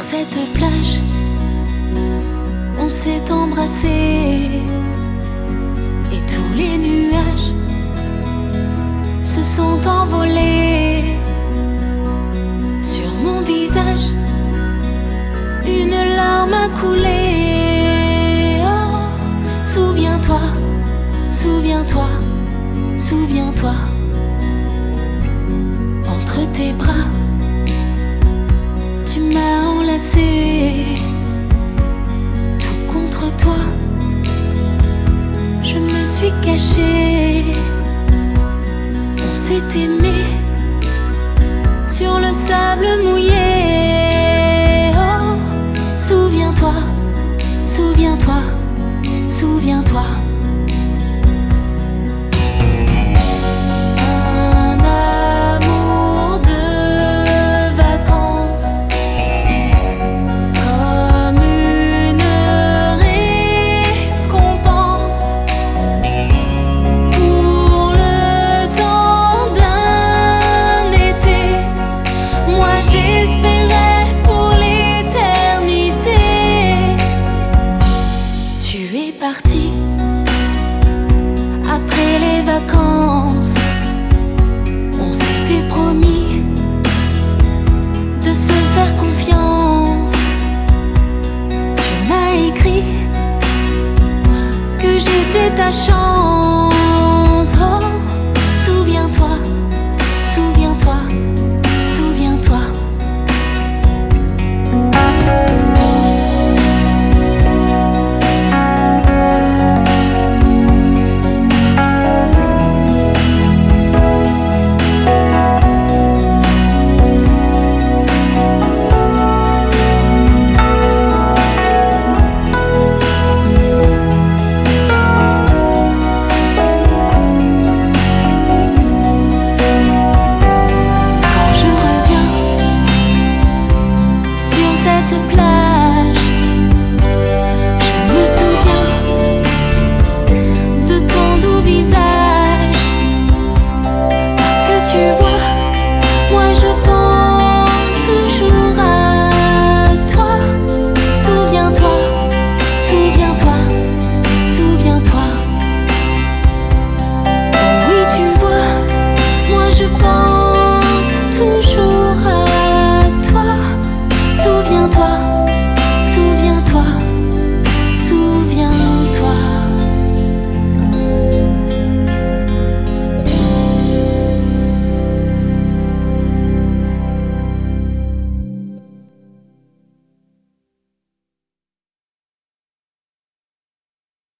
cette plage, on s'est embrassé et tous les nuages se sont envolés. Sur mon visage, une larme a coulé. Oh, souviens-toi, souviens-toi, souviens-toi. Entre tes bras, tu m'as enlacé. Tout contre toi, je me suis cachée. On s'est aimé sur le sable mouillé. Oh, souviens-toi, souviens-toi, souviens-toi.